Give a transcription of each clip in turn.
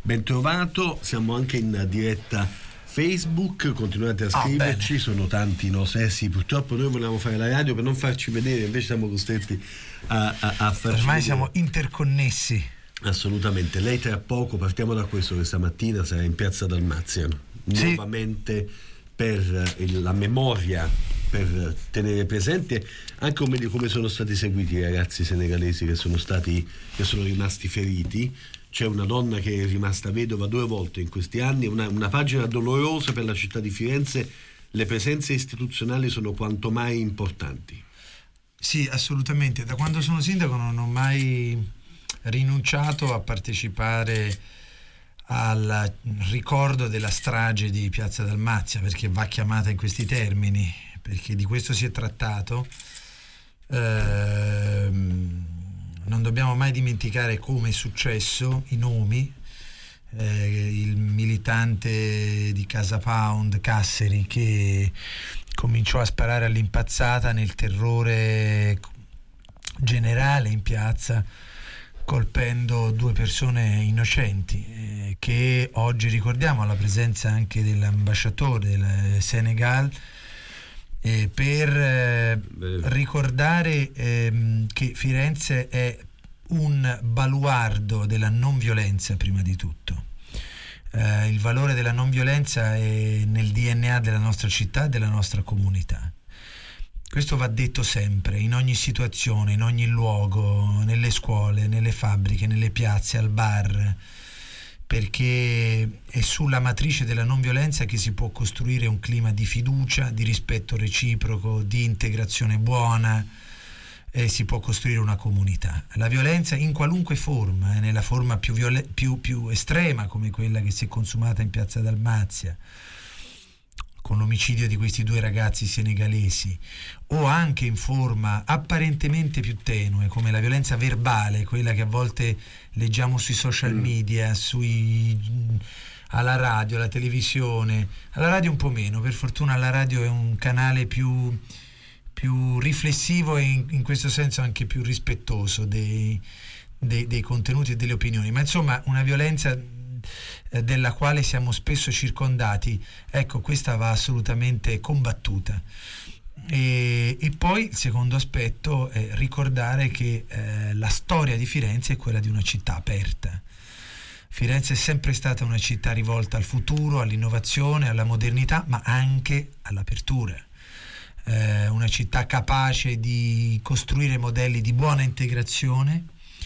Ben trovato, siamo anche in diretta Facebook, continuate a scriverci, sono tanti i nostri. Sì, purtroppo noi volevamo fare la radio per non farci vedere, invece siamo costretti a farci ormai vedere. Siamo interconnessi. Assolutamente. Lei tra poco, partiamo da questo, che stamattina sarà in Piazza Dalmazia nuovamente per la memoria, per tenere presente anche come sono stati seguiti i ragazzi senegalesi che sono rimasti feriti. C'è una donna che è rimasta vedova 2 volte in questi anni, una pagina dolorosa per la città di Firenze. Le presenze istituzionali sono quanto mai importanti. Sì, assolutamente. Da quando sono sindaco non ho mai rinunciato a partecipare al ricordo della strage di Piazza Dalmazia, perché va chiamata in questi termini, perché di questo si è trattato. Non dobbiamo mai dimenticare come è successo, i nomi. Il militante di Casa Pound, Casseri, che cominciò a sparare all'impazzata nel terrore generale in piazza, colpendo 2 persone innocenti, che oggi ricordiamo alla presenza anche dell'ambasciatore del Senegal, per ricordare che Firenze è un baluardo della non violenza prima di tutto. Il valore della non violenza è nel DNA della nostra città e della nostra comunità. Questo va detto sempre, in ogni situazione, in ogni luogo, nelle scuole, nelle fabbriche, nelle piazze, al bar, perché è sulla matrice della non violenza che si può costruire un clima di fiducia, di rispetto reciproco, di integrazione buona, e si può costruire una comunità. La violenza in qualunque forma, nella forma più estrema, come quella che si è consumata in Piazza Dalmazia, con l'omicidio di questi 2 ragazzi senegalesi, o anche in forma apparentemente più tenue, come la violenza verbale, quella che a volte leggiamo sui social media, alla radio, alla televisione. Alla radio un po' meno, per fortuna la radio è un canale più riflessivo e in questo senso anche più rispettoso dei contenuti e delle opinioni, ma insomma una violenza della quale siamo spesso circondati. Ecco, questa va assolutamente combattuta. E poi il secondo aspetto è ricordare che la storia di Firenze è quella di una città aperta. Firenze è sempre stata una città rivolta al futuro, all'innovazione, alla modernità, ma anche all'apertura. Una città capace di costruire modelli di buona integrazione,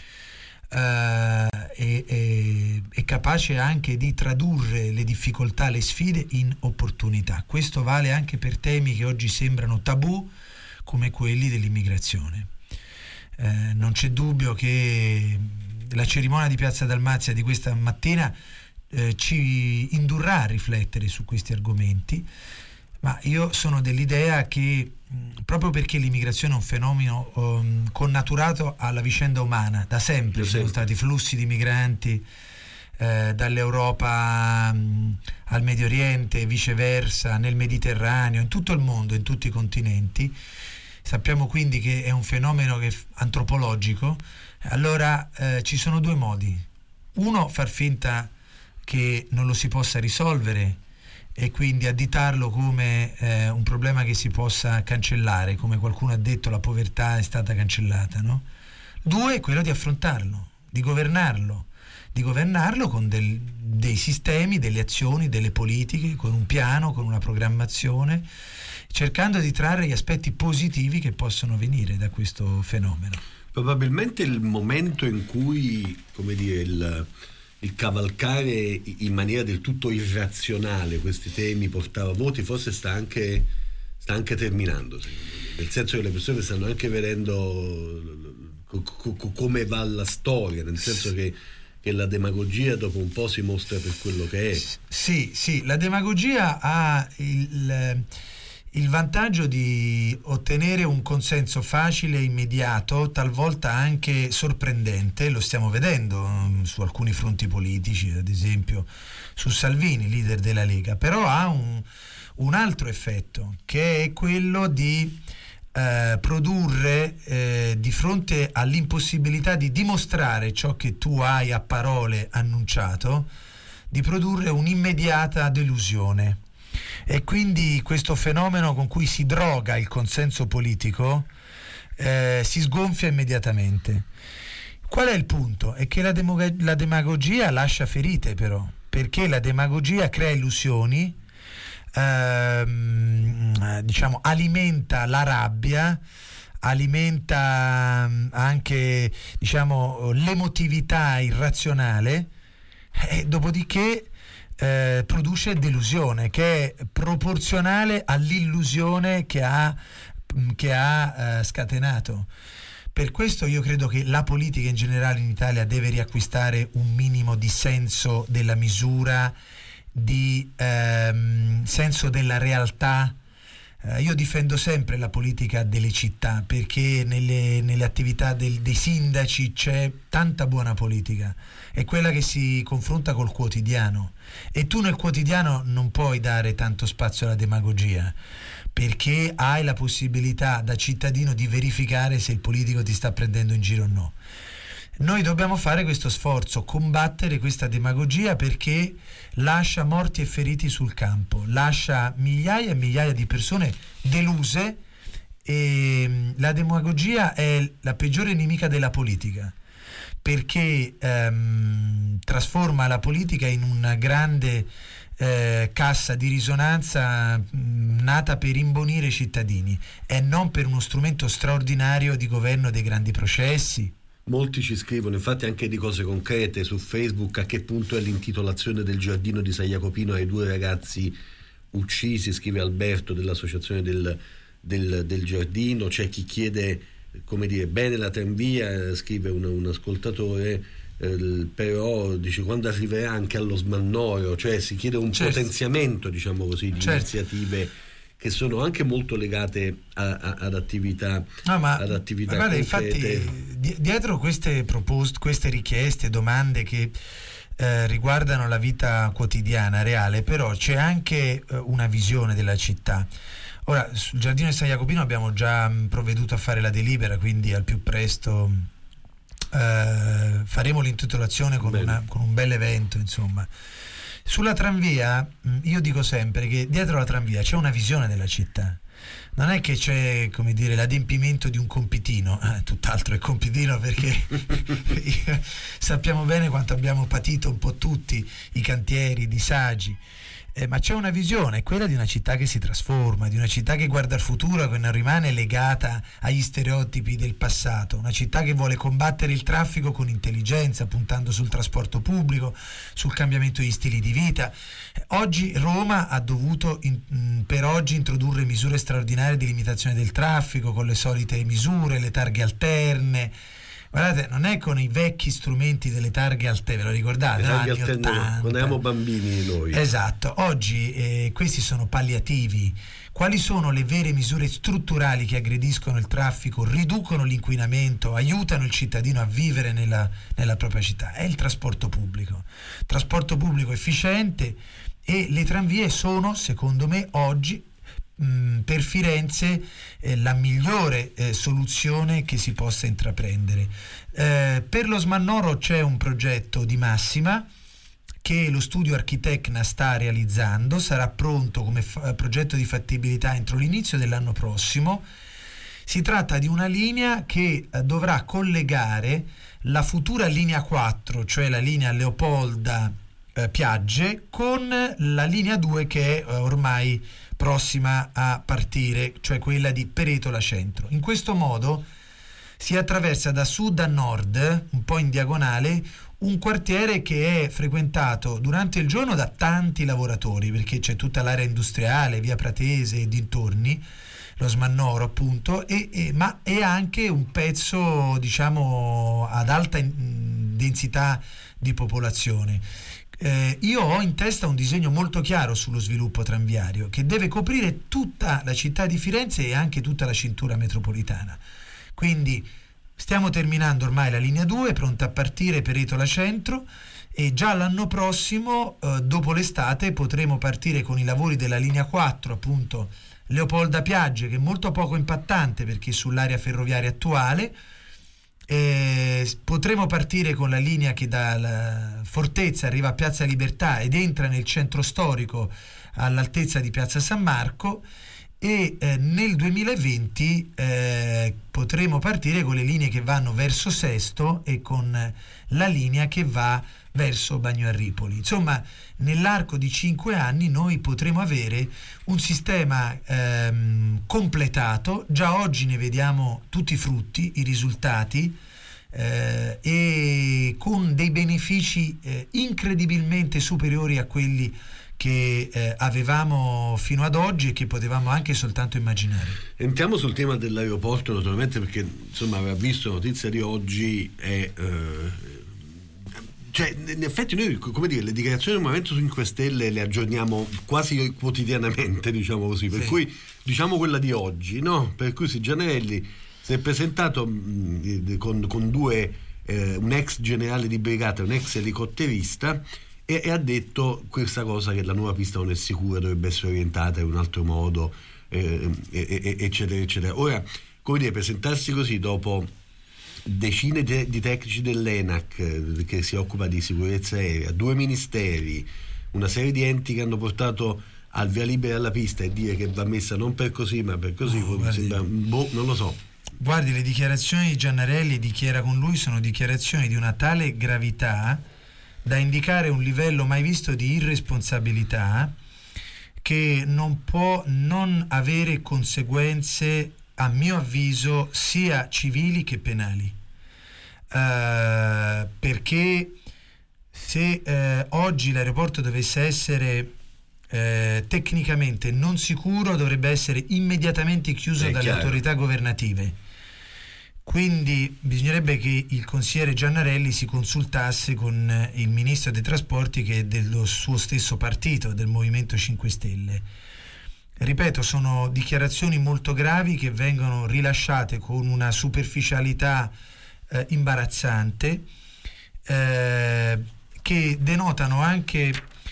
e capace anche di tradurre le difficoltà, le sfide in opportunità. Questo vale anche per temi che oggi sembrano tabù, come quelli dell'immigrazione. Non c'è dubbio che la cerimonia di Piazza Dalmazia di questa mattina ci indurrà a riflettere su questi argomenti, ma io sono dell'idea che proprio perché l'immigrazione è un fenomeno connaturato alla vicenda umana, da sempre ci sono stati flussi di migranti dall'Europa al Medio Oriente, viceversa, nel Mediterraneo, in tutto il mondo, in tutti i continenti. Sappiamo quindi che è un fenomeno antropologico. Allora ci sono 2 modi: uno, far finta che non lo si possa risolvere e quindi additarlo come un problema che si possa cancellare, come qualcuno ha detto, la povertà è stata cancellata, no? 2, quello di affrontarlo, di governarlo con dei sistemi, delle azioni, delle politiche, con un piano, con una programmazione, cercando di trarre gli aspetti positivi che possono venire da questo fenomeno. Probabilmente il momento in cui, come dire, il cavalcare in maniera del tutto irrazionale questi temi portava voti, forse sta anche terminando, secondo me. Nel senso che le persone stanno anche vedendo come va la storia, nel senso che la demagogia dopo un po' si mostra per quello che è. Sì, la demagogia ha il vantaggio di ottenere un consenso facile e immediato, talvolta anche sorprendente. Lo stiamo vedendo su alcuni fronti politici, ad esempio su Salvini, leader della Lega, però ha un altro effetto, che è quello di produrre di fronte all'impossibilità di dimostrare ciò che tu hai a parole annunciato, di produrre un'immediata delusione. E quindi questo fenomeno con cui si droga il consenso politico si sgonfia immediatamente. Qual è il punto? È che la demagogia lascia ferite, però, perché la demagogia crea illusioni, diciamo, alimenta la rabbia, alimenta anche, diciamo, l'emotività irrazionale, e dopodiché produce delusione che è proporzionale all'illusione che ha scatenato. Per questo io credo che la politica in generale in Italia deve riacquistare un minimo di senso della misura, di senso della realtà. Io difendo sempre la politica delle città, perché nelle attività dei sindaci c'è tanta buona politica, è quella che si confronta col quotidiano, e tu nel quotidiano non puoi dare tanto spazio alla demagogia, perché hai la possibilità da cittadino di verificare se il politico ti sta prendendo in giro o no. Noi dobbiamo fare questo sforzo, combattere questa demagogia, perché lascia morti e feriti sul campo, lascia migliaia e migliaia di persone deluse, e la demagogia è la peggiore nemica della politica, perché trasforma la politica in una grande cassa di risonanza nata per imbonire i cittadini e non per uno strumento straordinario di governo dei grandi processi. Molti ci scrivono infatti anche di cose concrete su Facebook: a che punto è l'intitolazione del giardino di San Jacopino ai 2 ragazzi uccisi, scrive Alberto dell'associazione del giardino. C'è chi chiede, come dire, bene la tranvia, scrive un ascoltatore, però dice quando arriverà anche allo Smannoro, cioè si chiede un potenziamento, diciamo così, di iniziative che sono anche molto legate ad attività, ad attività concrete. Infatti dietro queste richieste, domande che riguardano la vita quotidiana, reale, però c'è anche una visione della città. Ora, sul giardino di San Jacopino abbiamo già provveduto a fare la delibera, quindi al più presto faremo l'intitolazione con un bel evento, insomma. Sulla tranvia, io dico sempre che dietro la tranvia c'è una visione della città. Non è che c'è, come dire, l'adempimento di un compitino, tutt'altro è compitino, perché sappiamo bene quanto abbiamo patito un po' tutti i cantieri, i disagi. Ma c'è una visione, quella di una città che si trasforma, di una città che guarda al futuro, che non rimane legata agli stereotipi del passato, una città che vuole combattere il traffico con intelligenza, puntando sul trasporto pubblico, sul cambiamento degli stili di vita. Oggi Roma ha dovuto per oggi introdurre misure straordinarie di limitazione del traffico, con le solite misure, le targhe alterne. Guardate, non è con i vecchi strumenti delle targhe alterne, ve lo ricordate? Le targhe alterne, quando eravamo bambini noi. Esatto, oggi questi sono palliativi. Quali sono le vere misure strutturali che aggrediscono il traffico, riducono l'inquinamento, aiutano il cittadino a vivere nella propria città? È il trasporto pubblico efficiente, e le tranvie sono, secondo me, oggi per Firenze la migliore soluzione che si possa intraprendere. Per lo Smannoro c'è un progetto di massima che lo studio Architecna sta realizzando, sarà pronto come progetto di fattibilità entro l'inizio dell'anno prossimo. Si tratta di una linea che dovrà collegare la futura linea 4, cioè la linea Leopolda Piagge, con la linea 2 che è ormai prossima a partire, cioè quella di Peretola Centro. In questo modo si attraversa da sud a nord, un po' in diagonale, un quartiere che è frequentato durante il giorno da tanti lavoratori, perché c'è tutta l'area industriale, via Pratese e dintorni, lo Smannoro appunto, ma è anche un pezzo, diciamo, ad alta densità di popolazione. Io ho in testa un disegno molto chiaro sullo sviluppo tranviario che deve coprire tutta la città di Firenze e anche tutta la cintura metropolitana. Quindi stiamo terminando ormai la linea 2, pronta a partire per Peretola Centro, e già l'anno prossimo, dopo l'estate, potremo partire con i lavori della linea 4, appunto Leopolda Piagge, che è molto poco impattante perché sull'area ferroviaria attuale. Potremo partire con la linea che da Fortezza arriva a Piazza Libertà ed entra nel centro storico all'altezza di Piazza San Marco, e nel 2020 potremo partire con le linee che vanno verso Sesto e con la linea che va verso Bagno a Ripoli. Insomma, nell'arco di 5 anni noi potremo avere un sistema completato. Già oggi ne vediamo tutti i frutti, i risultati, e con dei benefici incredibilmente superiori a quelli che avevamo fino ad oggi e che potevamo anche soltanto immaginare. Entriamo sul tema dell'aeroporto, naturalmente, perché insomma aver visto notizia di oggi è cioè, in effetti noi, come dire, le dichiarazioni del Movimento 5 Stelle le aggiorniamo quasi quotidianamente, diciamo così, per cui diciamo quella di oggi, no? Per cui Giannarelli si è presentato con due, un ex generale di brigata e un ex elicotterista, e ha detto questa cosa, che la nuova pista non è sicura, dovrebbe essere orientata in un altro modo, eccetera eccetera. Ora, come dire, presentarsi così dopo decine di tecnici dell'ENAC che si occupa di sicurezza aerea, 2 ministeri, una serie di enti che hanno portato al via libera alla pista, e dire che va messa non per così ma per così, sembra, non lo so. Guardi, le dichiarazioni di Giannarelli, di chi era con lui, sono dichiarazioni di una tale gravità da indicare un livello mai visto di irresponsabilità che non può non avere conseguenze, a mio avviso, sia civili che penali. Perché se oggi l'aeroporto dovesse essere tecnicamente non sicuro, dovrebbe essere immediatamente chiuso dalle autorità governative. Quindi bisognerebbe che il consigliere Giannarelli si consultasse con il ministro dei trasporti, che è dello suo stesso partito, del Movimento 5 Stelle. Ripeto, sono dichiarazioni molto gravi che vengono rilasciate con una superficialità imbarazzante, che denotano anche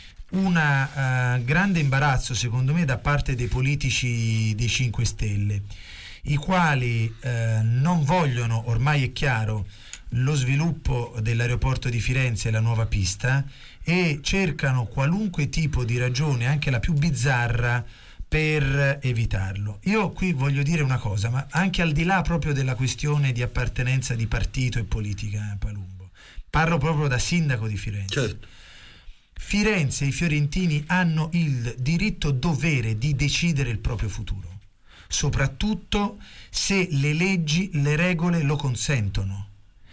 un grande imbarazzo, secondo me, da parte dei politici dei 5 Stelle, i quali non vogliono, ormai è chiaro, lo sviluppo dell'aeroporto di Firenze e la nuova pista, e cercano qualunque tipo di ragione, anche la più bizzarra, per evitarlo. Io qui voglio dire una cosa, ma anche al di là proprio della questione di appartenenza di partito e politica, Palumbo, parlo proprio da sindaco di Firenze. Certo. Firenze e i fiorentini hanno il diritto dovere di decidere il proprio futuro, soprattutto se le leggi, le regole lo consentono.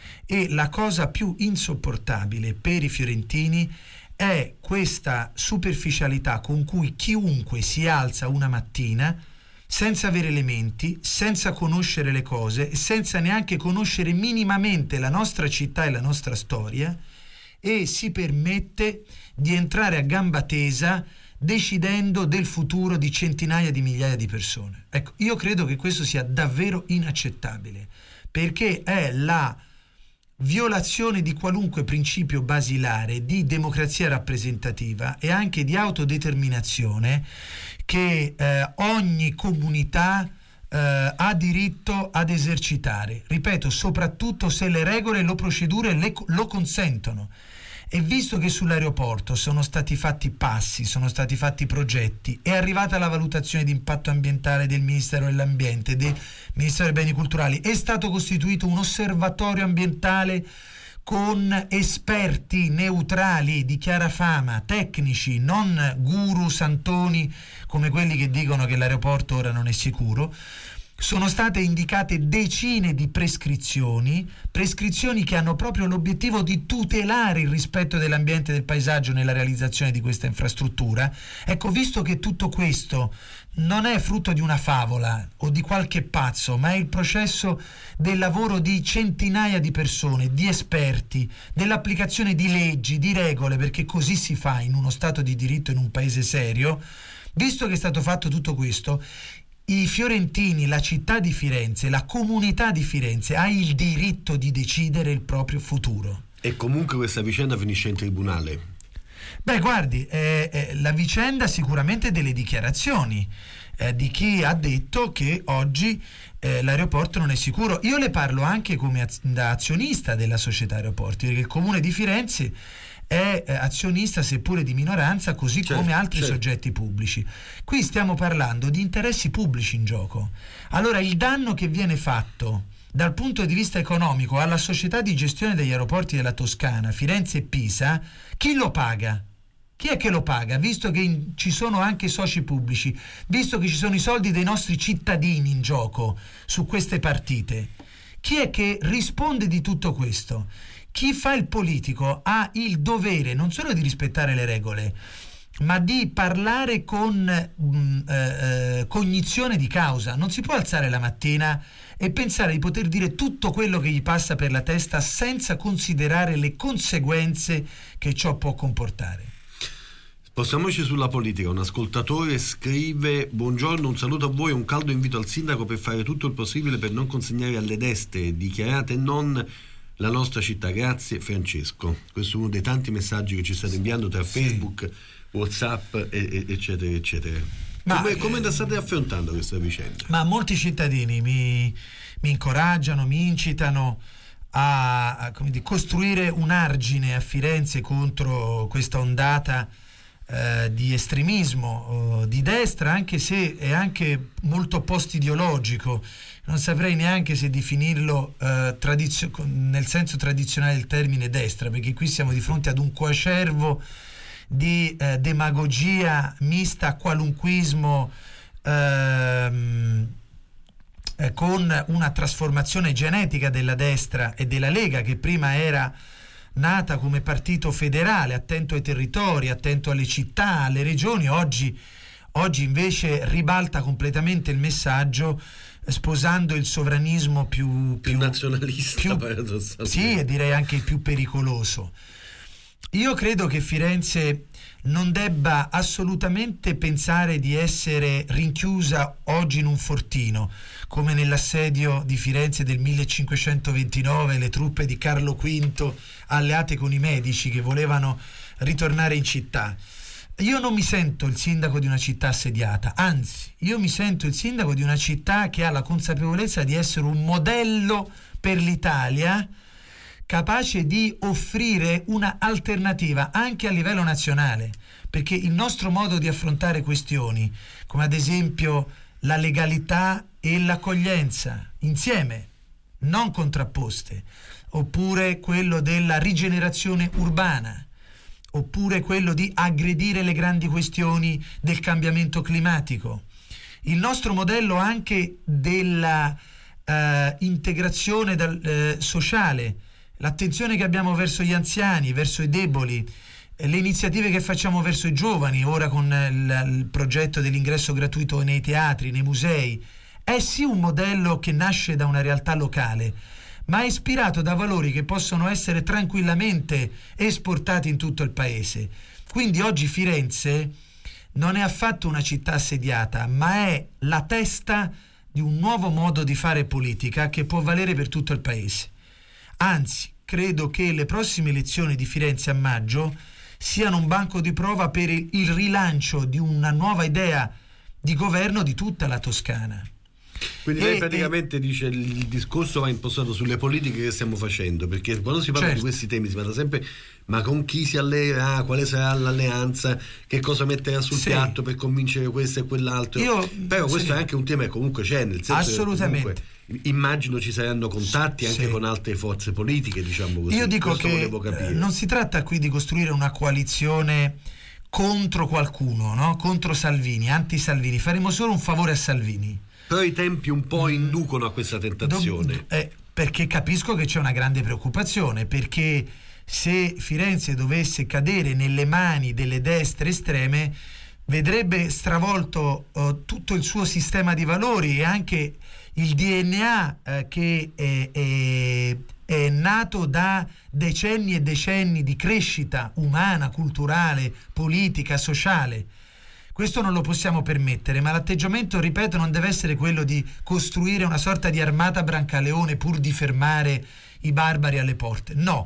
E la cosa più insopportabile per i fiorentini è questa superficialità con cui chiunque si alza una mattina senza avere elementi, senza conoscere le cose e senza neanche conoscere minimamente la nostra città e la nostra storia, e si permette di entrare a gamba tesa decidendo del futuro di centinaia di migliaia di persone. Ecco, io credo che questo sia davvero inaccettabile, perché è la violazione di qualunque principio basilare di democrazia rappresentativa e anche di autodeterminazione che ogni comunità ha diritto ad esercitare, ripeto, soprattutto se le regole e le procedure lo consentono. E visto che sull'aeroporto sono stati fatti passi, sono stati fatti progetti, è arrivata la valutazione di impatto ambientale del Ministero dell'Ambiente, del Ministero dei Beni Culturali, è stato costituito un osservatorio ambientale con esperti neutrali di chiara fama, tecnici, non guru santoni come quelli che dicono che l'aeroporto ora non è sicuro. Sono state indicate decine di prescrizioni che hanno proprio l'obiettivo di tutelare il rispetto dell'ambiente e del paesaggio nella realizzazione di questa infrastruttura. Ecco, visto che tutto questo non è frutto di una favola o di qualche pazzo, ma è il processo del lavoro di centinaia di persone, di esperti, dell'applicazione di leggi, di regole, perché così si fa in uno Stato di diritto, in un paese serio, visto che è stato fatto tutto questo, i fiorentini, la città di Firenze, la comunità di Firenze ha il diritto di decidere il proprio futuro. E comunque questa vicenda finisce in tribunale. Beh, guardi, la vicenda sicuramente delle dichiarazioni di chi ha detto che oggi l'aeroporto non è sicuro. Io le parlo anche come da azionista della società aeroporti, perché il Comune di Firenze è azionista, seppure di minoranza, così come altri soggetti pubblici. Qui stiamo parlando di interessi pubblici in gioco. Allora, il danno che viene fatto dal punto di vista economico alla società di gestione degli aeroporti della Toscana, Firenze e Pisa, chi lo paga? Chi è che lo paga? Visto che ci sono anche soci pubblici, visto che ci sono i soldi dei nostri cittadini in gioco su queste partite, chi è che risponde di tutto questo? Chi fa il politico ha il dovere non solo di rispettare le regole, ma di parlare con cognizione di causa. Non si può alzare la mattina e pensare di poter dire tutto quello che gli passa per la testa senza considerare le conseguenze che ciò può comportare. Spostiamoci sulla politica. Un ascoltatore scrive: buongiorno, un saluto a voi, un caldo invito al sindaco per fare tutto il possibile per non consegnare alle destre dichiarate non la nostra città. Grazie Francesco. Questo è uno dei tanti messaggi che ci state inviando tra Facebook, WhatsApp eccetera eccetera. Come state affrontando questa vicenda? Ma molti cittadini mi incoraggiano, mi incitano a costruire un argine a Firenze contro questa ondata di estremismo di destra, anche se è anche molto post-ideologico. Non saprei neanche se definirlo nel senso tradizionale del termine destra, perché qui siamo di fronte ad un coacervo di demagogia mista a qualunquismo, con una trasformazione genetica della destra e della Lega, che prima era nata come partito federale, attento ai territori, attento alle città, alle regioni. Oggi invece ribalta completamente il messaggio, sposando il sovranismo più nazionalista, paradossalmente. Sì, e direi anche il più pericoloso. Io credo che Firenze non debba assolutamente pensare di essere rinchiusa oggi in un fortino, come nell'assedio di Firenze del 1529, le truppe di Carlo V alleate con i medici che volevano ritornare in città. Io non mi sento il sindaco di una città assediata, anzi, io mi sento il sindaco di una città che ha la consapevolezza di essere un modello per l'Italia, capace di offrire una alternativa anche a livello nazionale, perché il nostro modo di affrontare questioni, come ad esempio la legalità e l'accoglienza insieme, non contrapposte, oppure quello della rigenerazione urbana, oppure quello di aggredire le grandi questioni del cambiamento climatico, il nostro modello anche della integrazione sociale, l'attenzione che abbiamo verso gli anziani, verso i deboli, le iniziative che facciamo verso i giovani, ora con il progetto dell'ingresso gratuito nei teatri, nei musei, è sì un modello che nasce da una realtà locale, ma è ispirato da valori che possono essere tranquillamente esportati in tutto il paese. Quindi oggi Firenze non è affatto una città assediata, ma è la testa di un nuovo modo di fare politica che può valere per tutto il paese. Anzi, credo che le prossime elezioni di Firenze a maggio siano un banco di prova per il rilancio di una nuova idea di governo di tutta la Toscana. Quindi lei praticamente dice il discorso va impostato sulle politiche che stiamo facendo, perché quando si parla di questi temi si parla sempre ma con chi si alleerà, quale sarà l'alleanza, che cosa metterà sul piatto per convincere questo e quell'altro. Però questo è anche un tema che comunque c'è, nel senso assolutamente. Che comunque, immagino ci saranno contatti anche con altre forze politiche, diciamo così. Io dico che non si tratta qui di costruire una coalizione contro qualcuno, no? Contro Salvini, anti-Salvini. Faremo solo un favore a Salvini. Però i tempi un po' inducono a questa tentazione. Perché capisco che c'è una grande preoccupazione, perché se Firenze dovesse cadere nelle mani delle destre estreme, vedrebbe stravolto tutto il suo sistema di valori e anche il DNA che è nato da decenni e decenni di crescita umana, culturale, politica, sociale. Questo non lo possiamo permettere, ma l'atteggiamento, ripeto, non deve essere quello di costruire una sorta di armata Brancaleone pur di fermare i barbari alle porte. No,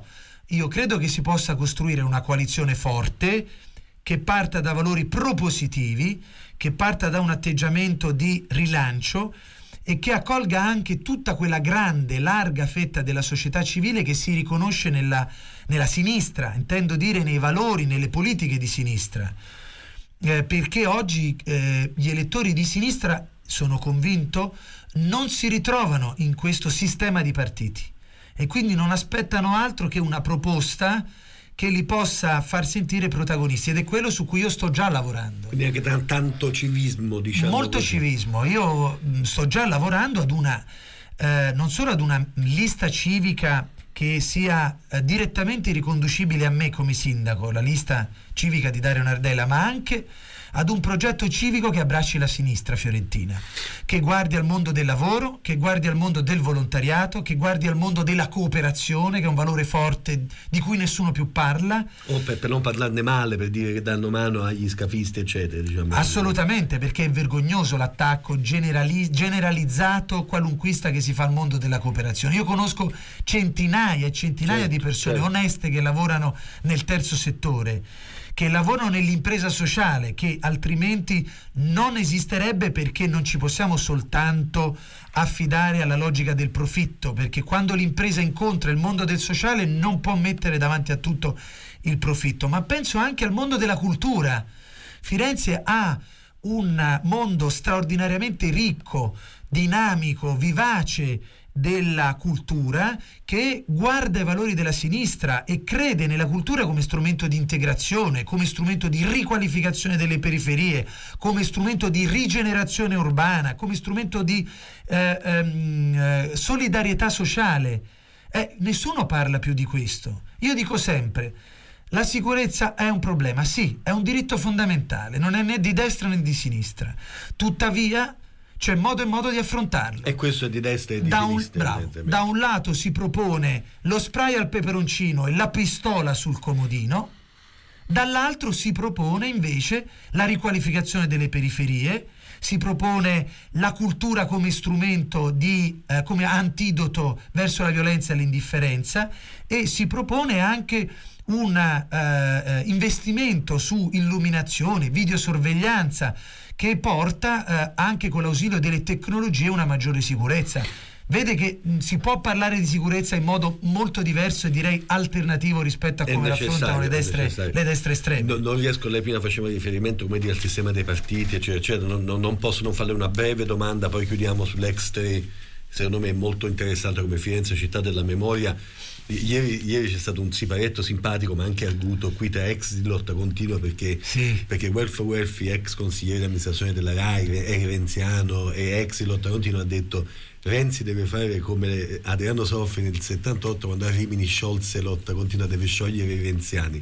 io credo che si possa costruire una coalizione forte che parta da valori propositivi, che parta da un atteggiamento di rilancio e che accolga anche tutta quella grande, larga fetta della società civile che si riconosce nella sinistra, intendo dire nei valori, nelle politiche di sinistra. Perché oggi gli elettori di sinistra, sono convinto, non si ritrovano in questo sistema di partiti e quindi non aspettano altro che una proposta che li possa far sentire protagonisti, ed è quello su cui io sto già lavorando. Quindi anche tanto civismo, diciamo. Molto così. civismo. Io sto già lavorando ad una non solo ad una lista civica che sia direttamente riconducibile a me come sindaco, la lista civica di Dario Nardella, ma anche ad un progetto civico che abbracci la sinistra fiorentina, che guardi al mondo del lavoro, che guardi al mondo del volontariato, che guardi al mondo della cooperazione, che è un valore forte di cui nessuno più parla. O per non parlarne male, per dire che danno mano agli scafisti, eccetera. Diciamo. Assolutamente, perché è vergognoso l'attacco generalizzato qualunquista che si fa al mondo della cooperazione. Io conosco centinaia e centinaia di persone oneste che lavorano nel terzo settore, che lavorano nell'impresa sociale, che altrimenti non esisterebbe, perché non ci possiamo soltanto affidare alla logica del profitto, perché quando l'impresa incontra il mondo del sociale non può mettere davanti a tutto il profitto. Ma penso anche al mondo della cultura. Firenze ha un mondo straordinariamente ricco, dinamico, vivace della cultura, che guarda i valori della sinistra e crede nella cultura come strumento di integrazione, come strumento di riqualificazione delle periferie, come strumento di rigenerazione urbana, come strumento di solidarietà sociale. Nessuno parla più di questo. Io dico sempre: la sicurezza è un problema, sì, è un diritto fondamentale, non è né di destra né di sinistra. Tuttavia c'è modo e modo di affrontarlo. E questo è di destra e di sinistra. Da un lato si propone lo spray al peperoncino e la pistola sul comodino, dall'altro si propone invece la riqualificazione delle periferie, si propone la cultura come strumento come antidoto verso la violenza e l'indifferenza, e si propone anche un investimento su illuminazione, videosorveglianza, che porta anche con l'ausilio delle tecnologie una maggiore sicurezza. Vede che si può parlare di sicurezza in modo molto diverso e direi alternativo rispetto a come l'affrontano le destre estreme. Non riesco, lei prima faceva riferimento, come dire, al sistema dei partiti, eccetera. Non posso non farle una breve domanda, poi chiudiamo sull'X3, secondo me è molto interessante come Firenze città della memoria. Ieri c'è stato un siparetto simpatico ma anche arguto qui tra ex di lotta continua, perché Welfi, ex consigliere di amministrazione della RAI, è renziano e ex di lotta continua, ha detto: Renzi deve fare come Adriano Sofri nel 78 quando a Rimini sciolse lotta continua, deve sciogliere i renziani.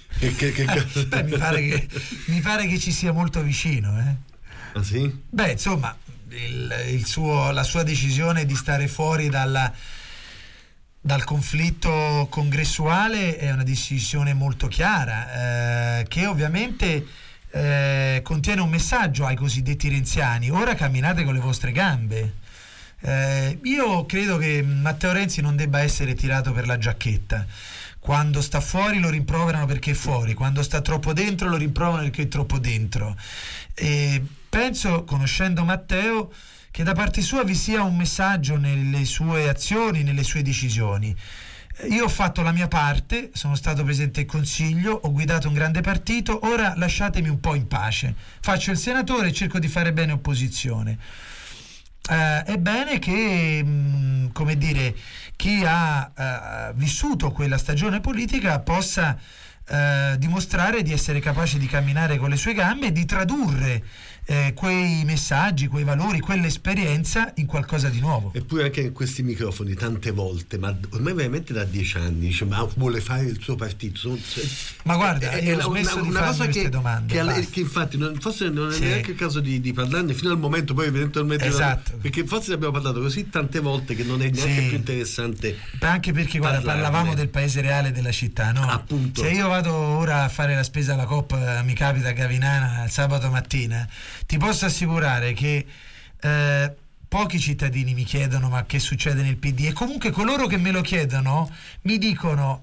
Mi pare che ci sia molto vicino. Ah sì? Beh, insomma, la sua decisione di stare fuori dal conflitto congressuale è una decisione molto chiara, che ovviamente contiene un messaggio ai cosiddetti renziani: ora camminate con le vostre gambe. Io credo che Matteo Renzi non debba essere tirato per la giacchetta. Quando sta fuori lo rimproverano perché è fuori, quando sta troppo dentro lo rimproverano perché è troppo dentro. E penso, conoscendo Matteo, che da parte sua vi sia un messaggio nelle sue azioni, nelle sue decisioni. Io ho fatto la mia parte, sono stato presidente del Consiglio, ho guidato un grande partito, ora lasciatemi un po' in pace. Faccio il senatore e cerco di fare bene opposizione. È bene che, come dire, chi ha vissuto quella stagione politica possa dimostrare di essere capace di camminare con le sue gambe e di tradurre quei messaggi, quei valori, quell'esperienza in qualcosa di nuovo. Eppure anche in questi microfoni tante volte, ma ormai veramente da 10 anni dice: ma vuole fare il suo partito? Ma guarda, io ho smesso di farmi queste domande, che infatti forse non è neanche il caso di parlarne fino al momento, poi eventualmente esatto. Perché forse ne abbiamo parlato così tante volte che non è neanche più interessante, anche perché guarda, parlavamo del paese reale della città, no? Appunto. Se io vado ora a fare la spesa alla Coop, mi capita a Gavinana il sabato mattina, ti posso assicurare che pochi cittadini mi chiedono: ma che succede nel PD? E comunque coloro che me lo chiedono mi dicono: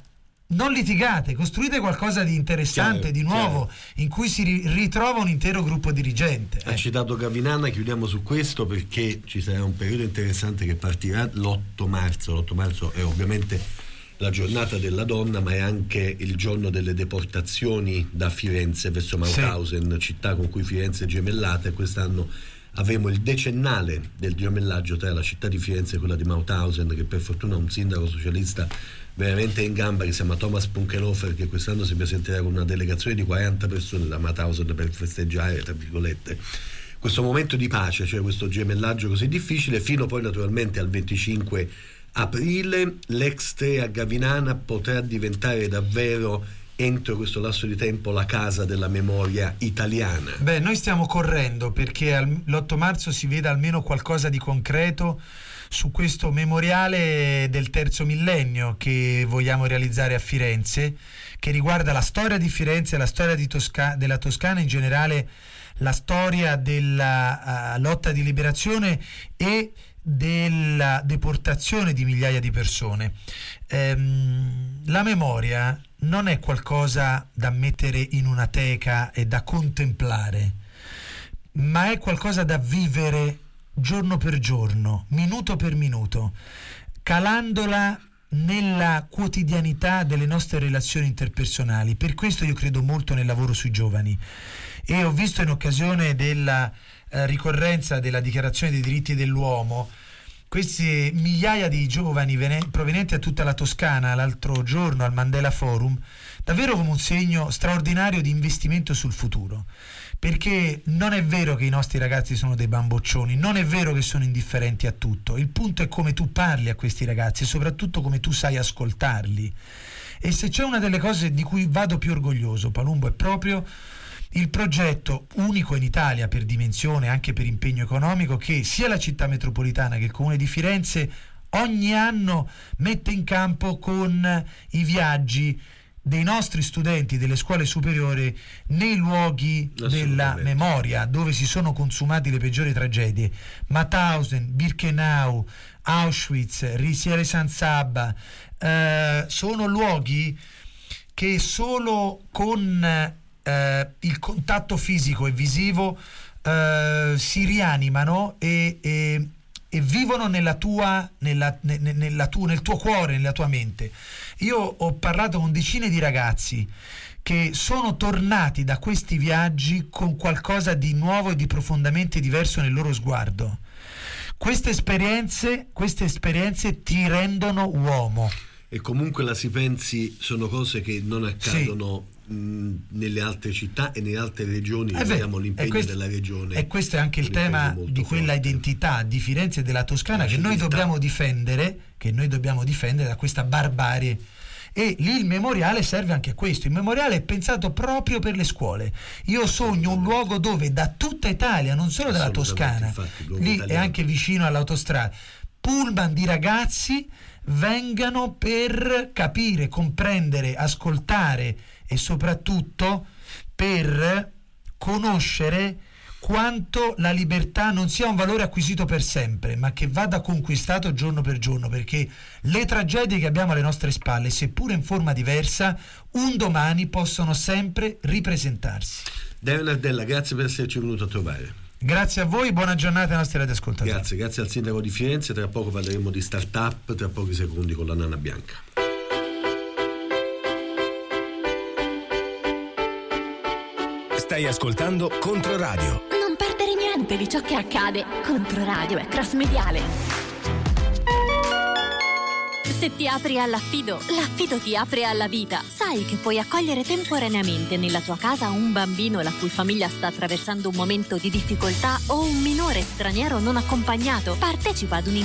non litigate, costruite qualcosa di interessante, di nuovo, in cui si ritrova un intero gruppo dirigente. Ha citato Gavinana, chiudiamo su questo perché ci sarà un periodo interessante che partirà l'8 marzo. L'8 marzo è ovviamente la giornata della donna, ma è anche il giorno delle deportazioni da Firenze verso Mauthausen, città con cui Firenze è gemellata, e quest'anno avremo il decennale del gemellaggio tra la città di Firenze e quella di Mauthausen, che per fortuna ha un sindaco socialista veramente in gamba che si chiama Thomas Punkenhofer, che quest'anno si presenterà con una delegazione di 40 persone da Mauthausen per festeggiare, tra virgolette, questo momento di pace, cioè questo gemellaggio così difficile, fino poi naturalmente al 25 aprile. L'ex 3 a Gavinana potrà diventare davvero, entro questo lasso di tempo, la casa della memoria italiana. Beh, noi stiamo correndo perché l'8 marzo si veda almeno qualcosa di concreto su questo memoriale del terzo millennio che vogliamo realizzare a Firenze, che riguarda la storia di Firenze, la storia della Toscana in generale, la storia della lotta di liberazione e della deportazione di migliaia di persone. La memoria non è qualcosa da mettere in una teca e da contemplare, ma è qualcosa da vivere giorno per giorno, minuto per minuto, calandola nella quotidianità delle nostre relazioni interpersonali. Per questo io credo molto nel lavoro sui giovani, e ho visto in occasione della ricorrenza della Dichiarazione dei diritti dell'uomo queste migliaia di giovani provenienti da tutta la Toscana l'altro giorno al Mandela Forum, davvero come un segno straordinario di investimento sul futuro, perché non è vero che i nostri ragazzi sono dei bamboccioni, non è vero che sono indifferenti a tutto, il punto è come tu parli a questi ragazzi e soprattutto come tu sai ascoltarli. E se c'è una delle cose di cui vado più orgoglioso, Palumbo, è proprio il progetto unico in Italia per dimensione, anche per impegno economico, che sia la città metropolitana che il comune di Firenze ogni anno mette in campo con i viaggi dei nostri studenti delle scuole superiori nei luoghi della memoria, dove si sono consumati le peggiori tragedie: Mauthausen, Birkenau, Auschwitz, Risiere San Sabba. Sono luoghi che solo con il contatto fisico e visivo si rianimano e vivono nel tuo cuore, nella tua mente. Io ho parlato con decine di ragazzi che sono tornati da questi viaggi con qualcosa di nuovo e di profondamente diverso nel loro sguardo. Queste esperienze ti rendono uomo. E comunque la si pensi, sono cose che non accadono nelle altre città e nelle altre regioni. Vediamo l'impegno della regione, e questo è anche il tema di quella identità di Firenze e della Toscana che noi dobbiamo difendere da questa barbarie. E lì il memoriale serve anche a questo. Il memoriale è pensato proprio per le scuole. Io sogno un luogo dove da tutta Italia, non solo dalla Toscana, lì è anche vicino all'autostrada, pullman di ragazzi vengano per capire, comprendere, ascoltare e soprattutto per conoscere quanto la libertà non sia un valore acquisito per sempre, ma che vada conquistato giorno per giorno, perché le tragedie che abbiamo alle nostre spalle, seppure in forma diversa, un domani possono sempre ripresentarsi. Dario Nardella, grazie per esserci venuto a trovare. Grazie a voi, buona giornata ai nostri radioascoltatori. Grazie al sindaco di Firenze. Tra poco parleremo di start-up, tra pochi secondi con la Nana Bianca. Stai ascoltando Controradio. Non perdere niente di ciò che accade. Controradio è cross mediale. Se ti apri all'affido, l'affido ti apre alla vita. Sai che puoi accogliere temporaneamente nella tua casa un bambino la cui famiglia sta attraversando un momento di difficoltà o un minore straniero non accompagnato. Partecipa ad un